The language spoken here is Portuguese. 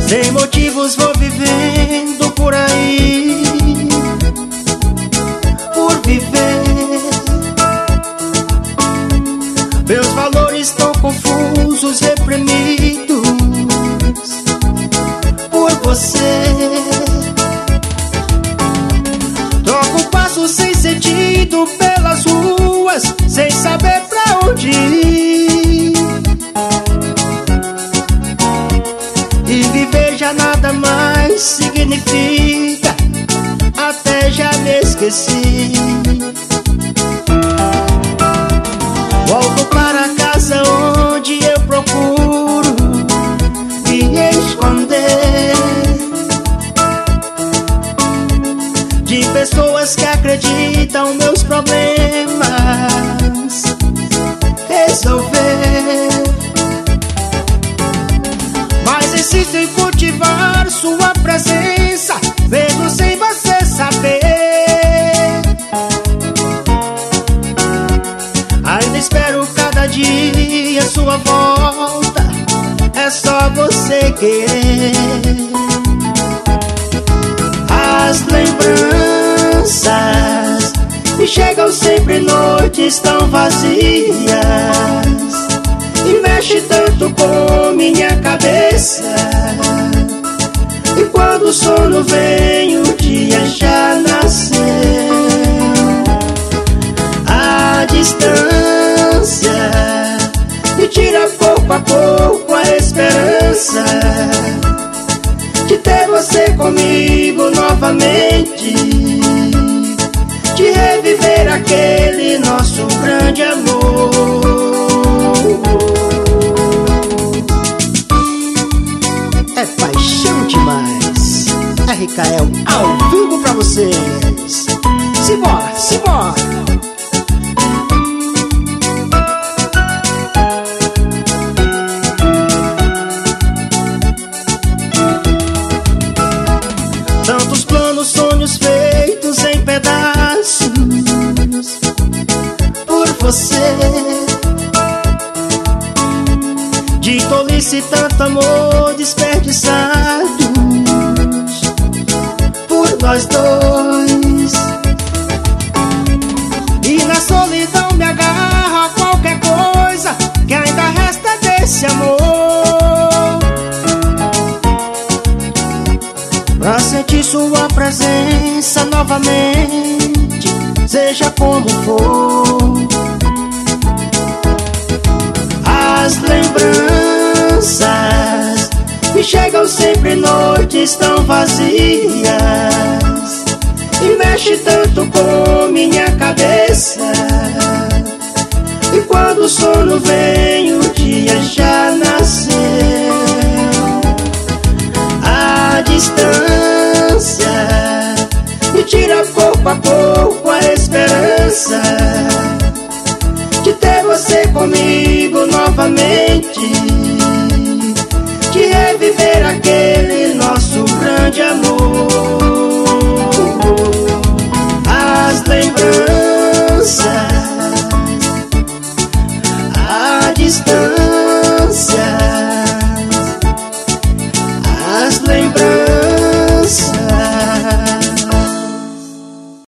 Sem motivos vou vivendo por aí, por viver. Meus valores estão confusos, reprimidos por você. Troco passo sem sentido pelas ruas, sem saber pra onde ir. E viver já nada mais significa, até já me esqueci. Volto para casa onde eu procuro me esconder de pessoas que acreditam meus problemas resolver. Mas insisto em cultivar sua presença, mesmo sem você saber. Ainda espero cada dia sua volta, é só você querer. As lembranças me chegam sempre noites tão vazias, e mexe tanto com minha cabeça. E quando o sono vem, o dia já nasceu. A distância me tira pouco a pouco a esperança de ter você comigo novamente, de reviver aquele nosso grande amor. É paixão demais. RKL ao vivo pra vocês. Simbora, simbora. Tantos planos, sonhos feitos em pedaços por você. De tolice tanto amor desperdiçados por nós dois. E na solidão me agarro a qualquer coisa que ainda resta desse amor, pra sentir sua presença novamente, seja como for. As lembranças me chegam sempre noites tão vazias, e mexe tanto com minha cabeça. E quando o sono vem, o dia já nasceu. A distância me tira pouco a pouco a esperança de ter você comigo novamente, de reviver aquele nosso grande amor. As lembranças, a distância